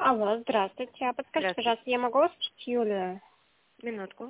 Алло, здравствуйте. А подскажите, Здравствуйте. пожалуйста, я могу услышать Юлию? Минутку.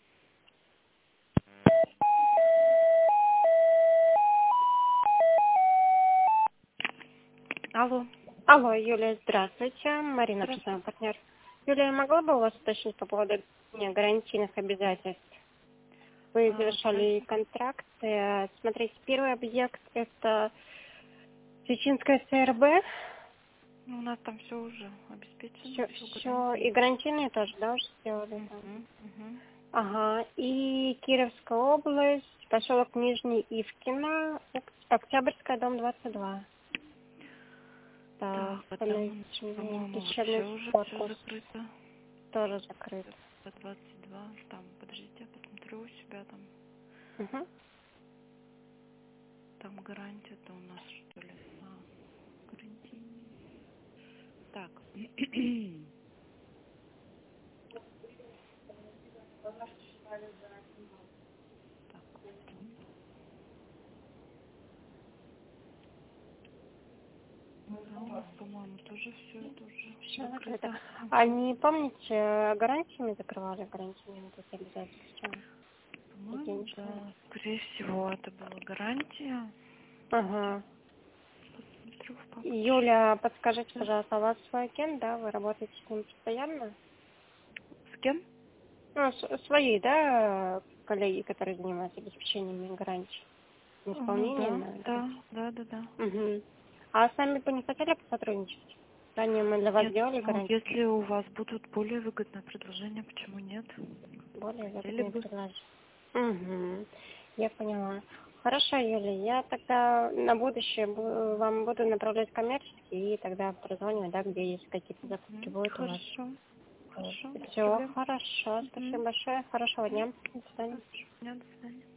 Алло. Алло, Юлия, здравствуйте. Марина, Здравствуйте. офисный партнер. Юлия, я могла бы у вас уточнить по поводу гарантийных обязательств? Вы завершали Хорошо. контракт. Смотрите, первый объект– это Сечинская СРБ. Ну, у нас там все уже обеспечено, все Все, и гарантийно. гарантийные тоже, да, уже сделали там? Угу. Ага, и Кировская область, поселок Нижний Ивкино, Октябрьская, дом 22. Да, Так, а там у нас, установить по-моему, вообще лечебный уже все корпус закрыто. тоже закрыт. По 22. Там, подождите, я посмотрю у себя там. Угу. Там гарантия-то у нас, что ли? Гарантийный. Так. Так. Да, у нас, по-моему, тоже все это уже Все закрыто. закрыто. А не помните, гарантиями закрывали гарантиями вот эти обязательства и По-моему, денежные? да. Скорее всего, это была гарантия. Сейчас Ага. посмотрю в папочке. Юля, подскажите, Да. пожалуйста, у вас свой агент, да? Вы работаете с ним постоянно? С кем? Ну, свои, да, коллеги, которые занимаются обеспечением гарантий, Ну исполнением да, да, гарантий? да, да, да. Угу. А сами бы не хотели посотрудничать? Ранее мы для вас Нет, делали ну гарантии, если у вас будут более выгодные предложения, почему нет? более Хотели выгодные бы. предложения. Угу. Я поняла. Хорошо, Юлия, я тогда на будущее вам буду направлять коммерческие и тогда прозвоню, да, где есть какие-то закупки будут у вас. Хорошо, хорошо, без Все проблем. хорошо, спасибо большое, хорошего дня, до свидания. Хорошо, до свидания.